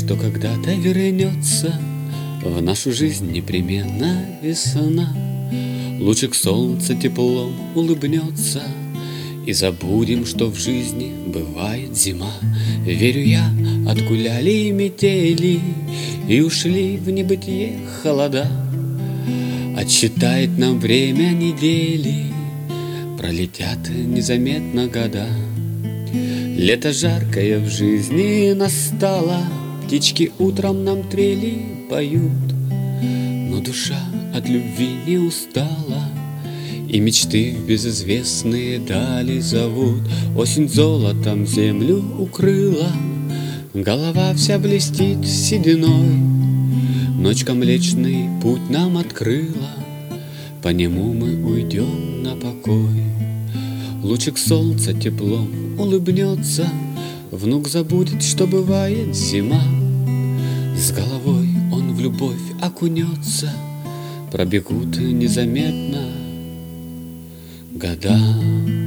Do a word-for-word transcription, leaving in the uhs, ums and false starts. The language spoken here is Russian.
что когда-то вернется в нашу жизнь непременно весна. Лучик солнца теплом улыбнется, и забудем, что в жизни бывает зима. Верю я, отгуляли метели и ушли в небытие холода. Отсчитает нам время недели, пролетят незаметно года. Лето жаркое в жизни настало, птички утром нам трели поют, но душа от любви не устала, и мечты в безызвестные дали зовут. Осень золотом землю укрыла, голова вся блестит сединой. Ночка млечный путь нам открыла, по нему мы уйдем на покой. Лучик солнца теплом улыбнется, внук забудет, что бывает зима. С головой он в любовь окунется, пробегут незаметно года.